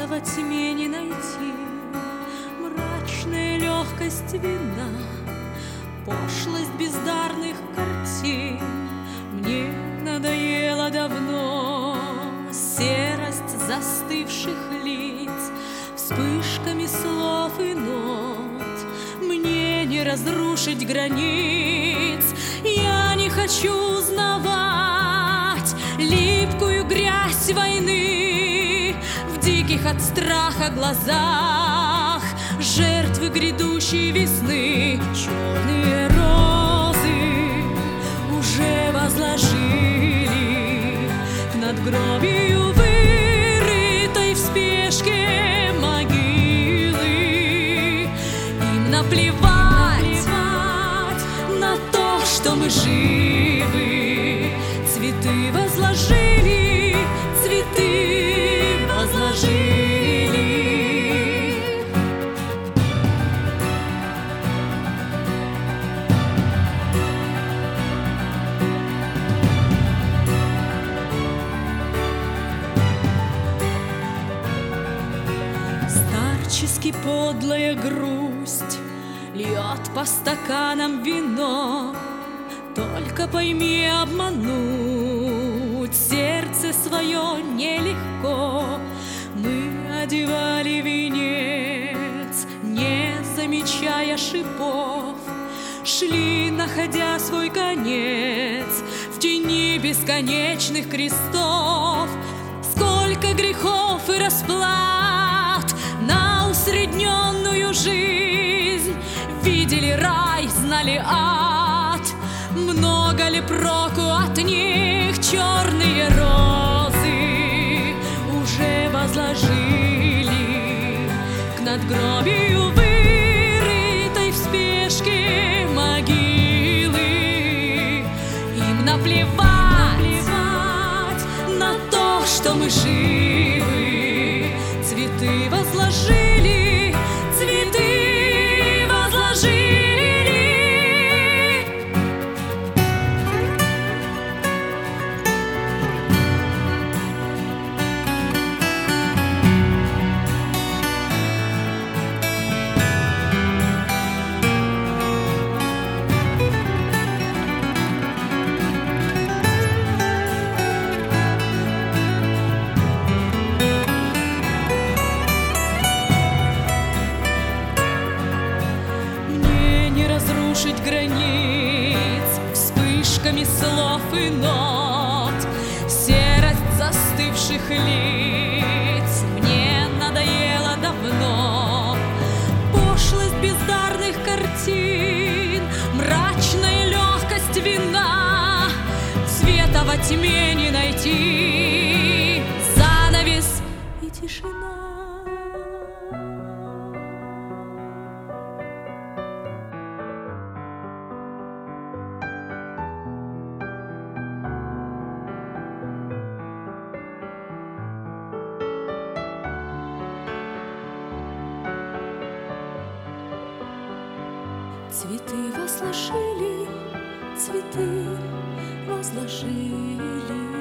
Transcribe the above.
во тьме не найти мрачная легкость вина, пошлость бездарных картин. Мне надоело давно серость застывших лиц, вспышками слов и нот. Мне не разрушить границ, я не хочу узнавать липкую грязь войны в диких от страха глазах жертвы грядущей весны. Черные розы уже возложили к надгробию вырытой в спешке могилы. Им наплевать на то, что мы живы. Цветы возложили, цветы возложили. Старчески подлая грусть льет по стаканам вино. Только пойми, обмануть сердце свое нелегко. Мы одевали венец, не замечая шипов, шли, находя свой конец в тени бесконечных крестов. Сколько грехов и расплат на усредненную жизнь, видели рай, знали ад. Много ли проку от них? Черные розы уже возложили к надгробию вырытой в спешке могилы. Им наплевать на то, что мы живы. Цветы возложили, цветы возложили. Разрушить границ вспышками слов и нот, серость застывших лиц мне надоело давно. Пошлость бездарных картин, мрачная легкость вина, света во тьме не найти, занавес и тишина. Цветы возложили, цветы возложили.